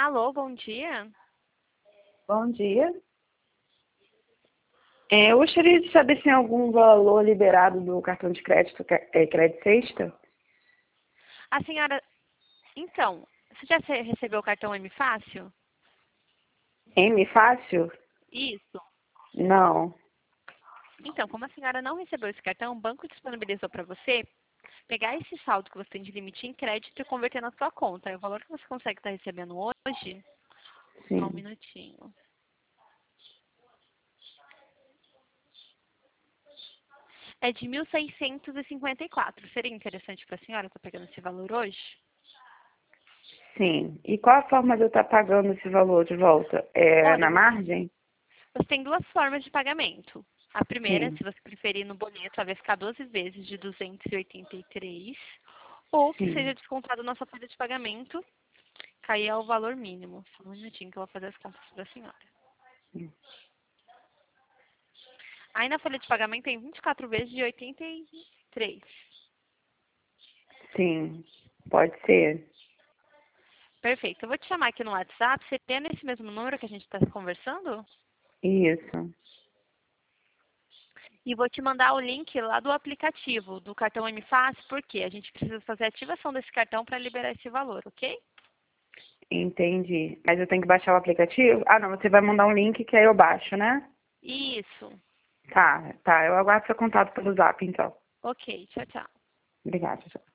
Alô, bom dia. Bom dia. Eu gostaria de saber se tem algum valor liberado do cartão de crédito, crédito sexta? A senhora... Então, você já recebeu o cartão M Fácil? M fácil? Isso. Não. Então, como a senhora não recebeu esse cartão, o banco disponibilizou para você pegar esse saldo que você tem de limite em crédito e converter na sua conta. E o valor que você consegue estar recebendo hoje, só um Sim. minutinho, é de 1.654. Seria interessante para a senhora estar pegando esse valor hoje? Sim. E qual a forma de eu estar pagando esse valor de volta? É Olha, na margem? você tem duas formas de pagamento. A primeira, Sim. se você preferir no boleto, ela vai ficar 12 vezes de 283, ou que Sim. seja descontado na sua folha de pagamento, cair ao valor mínimo. Só um minutinho que eu vou fazer as contas para a senhora. Sim. Aí na folha de pagamento tem 24 vezes de 83. Sim. Pode ser. Perfeito. Eu vou te chamar aqui no WhatsApp. Você tem nesse mesmo número que a gente está conversando? Isso. E vou te mandar o link lá do aplicativo do cartão M Fácil, porque a gente precisa fazer a ativação desse cartão para liberar esse valor, ok? Entendi. Mas eu tenho que baixar o aplicativo? Ah, não. Você vai mandar um link que aí eu baixo, né? Isso. Tá, tá. Eu aguardo seu contato pelo Zap, então. Ok, tchau, tchau. Obrigada. Tchau.